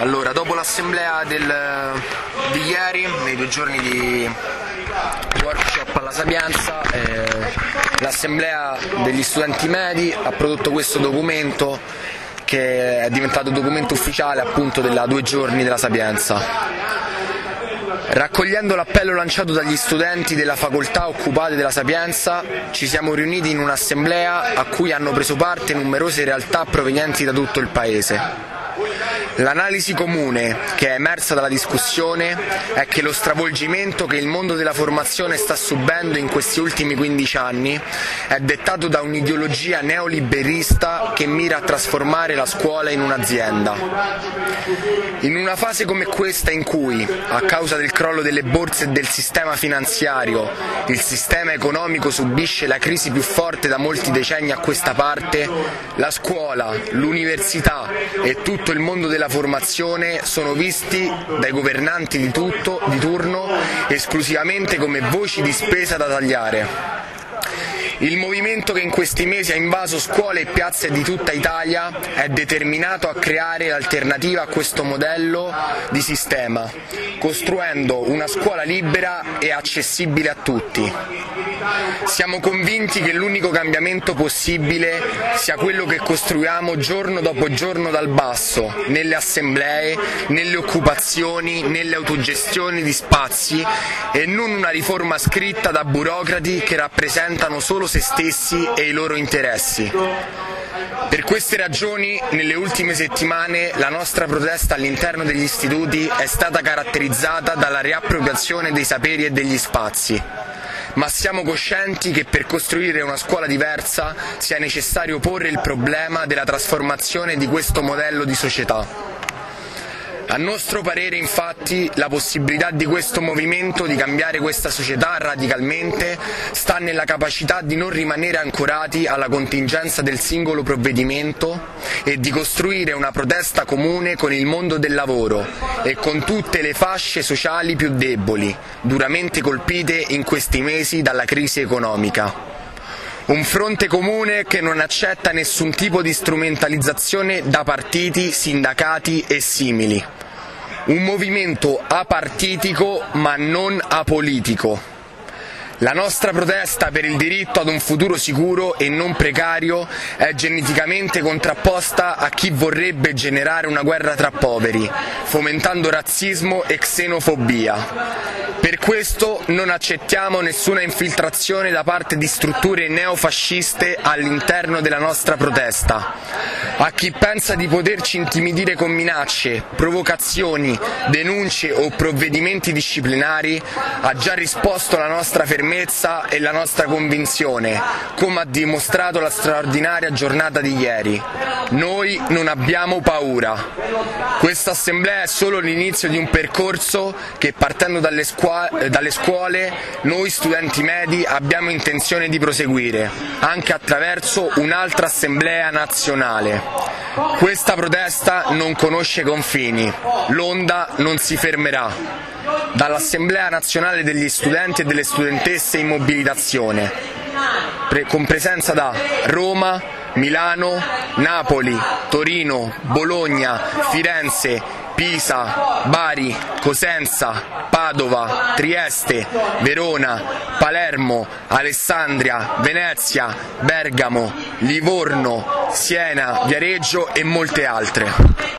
Allora, dopo l'assemblea di ieri, nei 2 giorni di workshop alla Sapienza, l'assemblea degli studenti medi ha prodotto questo documento che è diventato documento ufficiale appunto della 2 giorni della Sapienza. Raccogliendo l'appello lanciato dagli studenti della facoltà occupate della Sapienza, ci siamo riuniti in un'assemblea a cui hanno preso parte numerose realtà provenienti da tutto il paese. L'analisi comune che è emersa dalla discussione è che lo stravolgimento che il mondo della formazione sta subendo in questi ultimi 15 anni è dettato da un'ideologia neoliberista che mira a trasformare la scuola in un'azienda. In una fase come questa in cui, a causa del crollo delle borse e del sistema finanziario, il sistema economico subisce la crisi più forte da molti decenni a questa parte, la scuola, l'università e tutto il mondo della formazione sono visti dai governanti di turno esclusivamente come voci di spesa da tagliare. Il movimento che in questi mesi ha invaso scuole e piazze di tutta Italia è determinato a creare l'alternativa a questo modello di sistema, costruendo una scuola libera e accessibile a tutti. Siamo convinti che l'unico cambiamento possibile sia quello che costruiamo giorno dopo giorno dal basso, nelle assemblee, nelle occupazioni, nelle autogestioni di spazi e non una riforma scritta da burocrati che rappresentano solo se stessi e i loro interessi. Per queste ragioni, nelle ultime settimane, la nostra protesta all'interno degli istituti è stata caratterizzata dalla riappropriazione dei saperi e degli spazi. Ma siamo coscienti che per costruire una scuola diversa sia necessario porre il problema della trasformazione di questo modello di società. A nostro parere, infatti, la possibilità di questo movimento di cambiare questa società radicalmente sta nella capacità di non rimanere ancorati alla contingenza del singolo provvedimento e di costruire una protesta comune con il mondo del lavoro e con tutte le fasce sociali più deboli, duramente colpite in questi mesi dalla crisi economica. Un fronte comune che non accetta nessun tipo di strumentalizzazione da partiti, sindacati e simili. Un movimento apartitico ma non apolitico. La nostra protesta per il diritto ad un futuro sicuro e non precario è geneticamente contrapposta a chi vorrebbe generare una guerra tra poveri, fomentando razzismo e xenofobia. Per questo non accettiamo nessuna infiltrazione da parte di strutture neofasciste all'interno della nostra protesta. A chi pensa di poterci intimidire con minacce, provocazioni, denunce o provvedimenti disciplinari, ha già risposto la nostra fermezza e la nostra convinzione, come ha dimostrato la straordinaria giornata di ieri. Noi non abbiamo paura. Questa assemblea è solo l'inizio di un percorso che, partendo dalle scuole, noi studenti medi abbiamo intenzione di proseguire, anche attraverso un'altra assemblea nazionale. Questa protesta non conosce confini, l'onda non si fermerà. Dall'Assemblea Nazionale degli Studenti e delle Studentesse in mobilitazione, con presenza da Roma, Milano, Napoli, Torino, Bologna, Firenze, Pisa, Bari, Cosenza, Padova, Trieste, Verona, Palermo, Alessandria, Venezia, Bergamo, Livorno, Siena, Viareggio e molte altre.